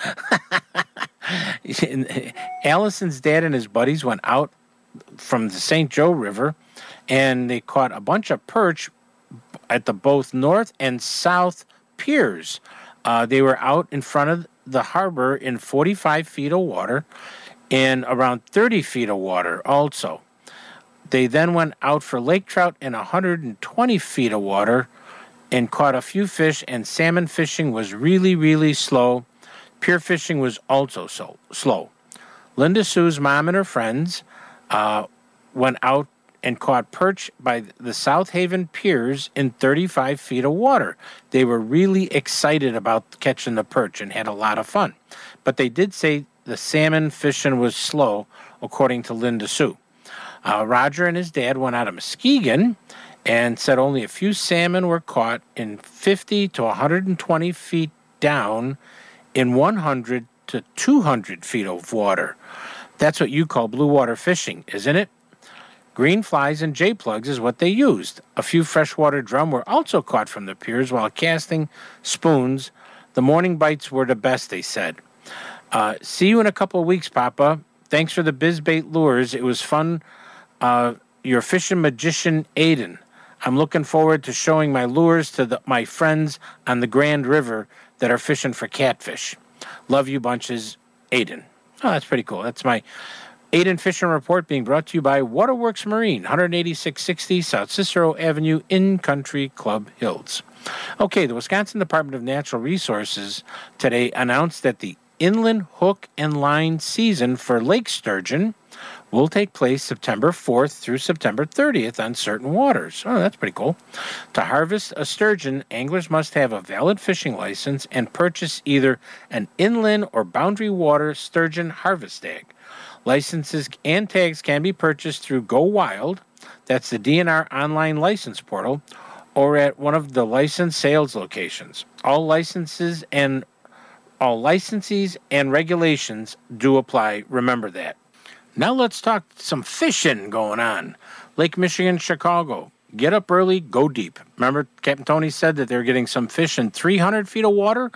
Allison's dad and his buddies went out from the Saint Joe River, and they caught a bunch of perch at the both north and south piers. Uh, they were out in front of the harbor in forty-five feet of water and around thirty feet of water also. They then went out for lake trout in one hundred twenty feet of water and caught a few fish, and salmon fishing was really, really slow. Pier fishing was also so slow. Linda Sue's mom and her friends uh, went out and caught perch by the South Haven piers in thirty-five feet of water. They were really excited about catching the perch and had a lot of fun. But they did say the salmon fishing was slow, according to Linda Sue. Uh, Roger and his dad went out of Muskegon and said only a few salmon were caught in fifty to one hundred twenty feet down in one hundred to two hundred feet of water. That's what you call blue water fishing, isn't it? Green flies and J-plugs is what they used. A few freshwater drum were also caught from the piers while casting spoons. The morning bites were the best, they said. Uh, see you in a couple of weeks, Papa. Thanks for the bizbait lures. It was fun. Uh, your fishing magician, Aiden. I'm looking forward to showing my lures to the, my friends on the Grand River that are fishing for catfish. Love you bunches, Aiden. Oh, that's pretty cool. That's my Aiden Fishing Report being brought to you by Waterworks Marine, one eighty-six sixty South Cicero Avenue in Country Club Hills. Okay, the Wisconsin Department of Natural Resources today announced that the inland hook and line season for lake sturgeon will take place September fourth through September thirtieth on certain waters. Oh, that's pretty cool. To harvest a sturgeon, anglers must have a valid fishing license and purchase either an inland or boundary water sturgeon harvest tag. Licenses and tags can be purchased through Go Wild, that's the D N R online license portal, or at one of the licensed sales locations. All licenses and all licenses and regulations do apply. Remember that. Now let's talk some fishing going on. Lake Michigan, Chicago. Get up early, go deep. Remember Captain Tony said that they're getting some fish in three hundred feet of water?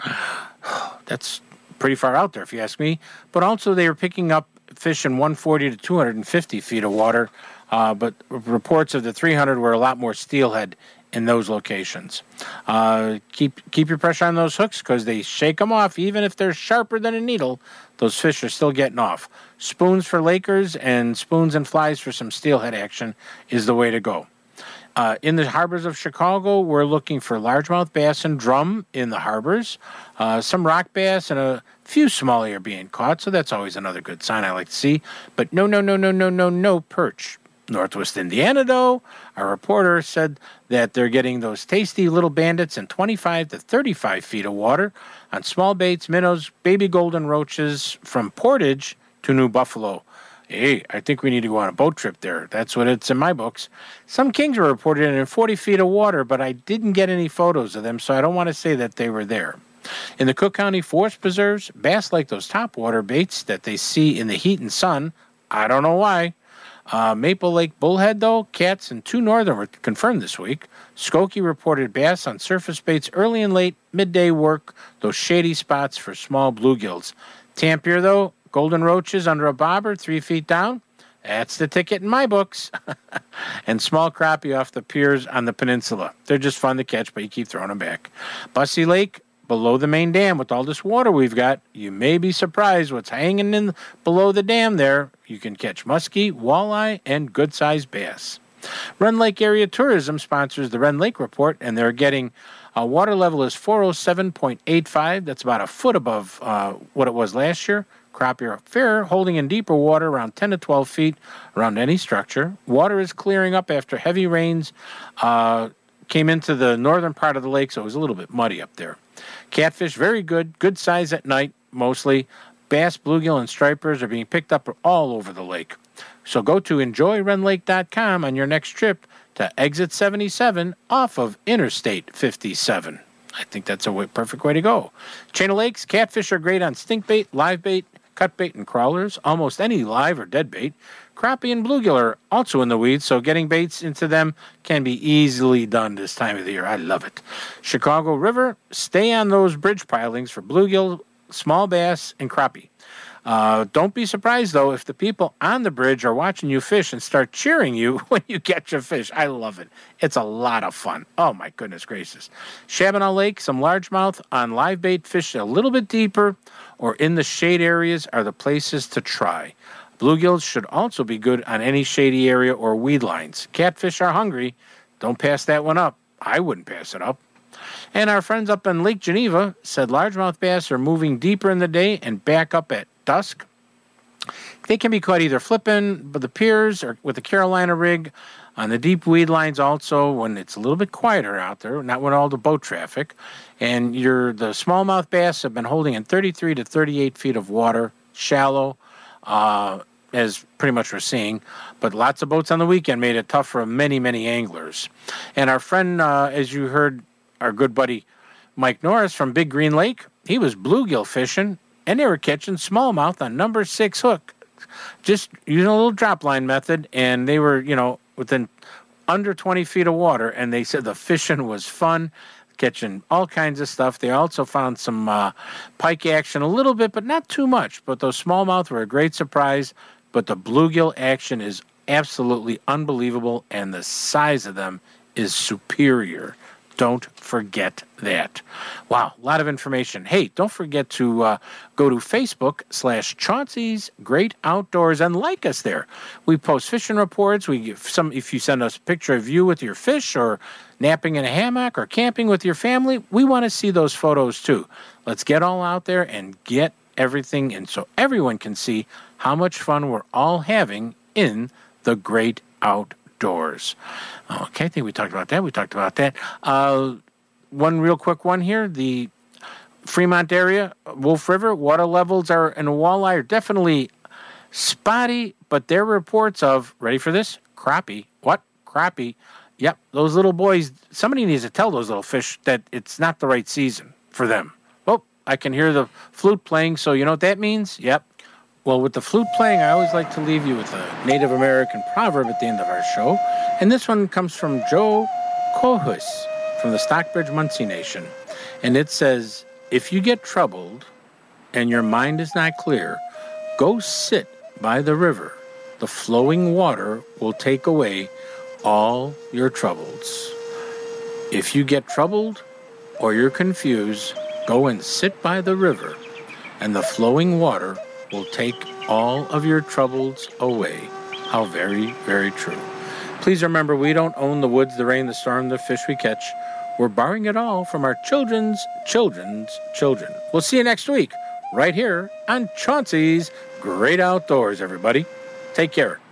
That's pretty far out there if you ask me. But also they were picking up fish in one hundred forty to two hundred fifty feet of water. Uh, but reports of the three hundred were a lot more steelhead in those locations. Uh, keep keep your pressure on those hooks because they shake them off. Even if they're sharper than a needle, those fish are still getting off. Spoons for Lakers and spoons and flies for some steelhead action is the way to go. Uh, in the harbors of Chicago, we're looking for largemouth bass and drum in the harbors. Uh, some rock bass and a few smallie are being caught, so that's always another good sign I like to see. But no, no, no, no, no, no, no perch. Northwest Indiana, though, our reporter said that they're getting those tasty little bandits in twenty-five to thirty-five feet of water on small baits, minnows, baby golden roaches from Portage to New Buffalo. Hey, I think we need to go on a boat trip there. That's what it's in my books. Some kings were reported in forty feet of water, but I didn't get any photos of them, so I don't want to say that they were there. In the Cook County Forest Preserves, bass like those topwater baits that they see in the heat and sun. I don't know why. Uh, Maple Lake Bullhead, though, cats and two northern were confirmed this week. Skokie reported bass on surface baits early and late, midday work, those shady spots for small bluegills. Tampier, though, golden roaches under a bobber, three feet down. That's the ticket in my books. And small crappie off the piers on the peninsula. They're just fun to catch, but you keep throwing them back. Bussy Lake, below the main dam with all this water we've got, you may be surprised what's hanging in below the dam there. You can catch muskie, walleye, and good-sized bass. Rend Lake Area Tourism sponsors the Rend Lake Report, and they're getting a water level is four oh seven point eight five. That's about a foot above uh, what it was last year. Crappie are fair, holding in deeper water around ten to twelve feet around any structure. Water is clearing up after heavy rains uh, came into the northern part of the lake, so it was a little bit muddy up there. Catfish, very good. Good size at night, mostly. Bass, bluegill, and stripers are being picked up all over the lake. So go to enjoy rend lake dot com on your next trip to exit seventy-seven off of Interstate fifty-seven. I think that's a way, perfect way to go. Chain of Lakes, catfish are great on stink bait, live bait, cut bait, and crawlers. Almost any live or dead bait. Crappie and bluegill are also in the weeds, so getting baits into them can be easily done this time of the year. I love it. Chicago River, stay on those bridge pilings for bluegill, small bass, and crappie. Uh, don't be surprised, though, if the people on the bridge are watching you fish and start cheering you when you catch a fish. I love it. It's a lot of fun. Oh, my goodness gracious. Shabana Lake, some largemouth on live bait fish a little bit deeper or in the shade areas are the places to try. Bluegills should also be good on any shady area or weed lines. Catfish are hungry. Don't pass that one up. I wouldn't pass it up. And our friends up in Lake Geneva said largemouth bass are moving deeper in the day and back up at dusk. They can be caught either flipping by the piers or with a Carolina rig on the deep weed lines also when it's a little bit quieter out there, not with all the boat traffic. And your the smallmouth bass have been holding in thirty-three to thirty-eight feet of water, shallow, uh, as pretty much we're seeing. But lots of boats on the weekend made it tough for many, many anglers. And our friend, uh, as you heard, our good buddy Mike Norris from Big Green Lake, he was bluegill fishing, and they were catching smallmouth on number six hook, just using a little drop line method, and they were, you know, within under twenty feet of water, and they said the fishing was fun, catching all kinds of stuff. They also found some uh, pike action a little bit, but not too much. But those smallmouth were a great surprise, but the bluegill action is absolutely unbelievable, and the size of them is superior. Don't forget that. Wow, a lot of information. Hey, don't forget to uh, go to Facebook slash Chauncey's Great Outdoors and like us there. We post fishing reports. We give some. If you send us a picture of you with your fish or napping in a hammock or camping with your family, we want to see those photos too. Let's get all out there and get everything in so everyone can see how much fun we're all having in the great outdoors. Doors. Okay, I think we talked about that. We talked about that. Uh, one real quick one here. The Fremont area, Wolf River, water levels are in the walleye are definitely spotty, but there are reports of, ready for this? Crappie. What? Crappie. Yep, those little boys, somebody needs to tell those little fish that it's not the right season for them. Oh, I can hear the flute playing, so you know what that means? Yep. Well, with the flute playing, I always like to leave you with a Native American proverb at the end of our show. And this one comes from Joe Kohus from the Stockbridge Munsee Nation. And it says, if you get troubled and your mind is not clear, go sit by the river. The flowing water will take away all your troubles. If you get troubled or you're confused, go and sit by the river, and the flowing water will take all of your troubles away. How very, very true. Please remember, we don't own the woods, the rain, the storm, the fish we catch. We're borrowing it all from our children's children's children. We'll see you next week, right here on Chauncey's Great Outdoors, everybody. Take care.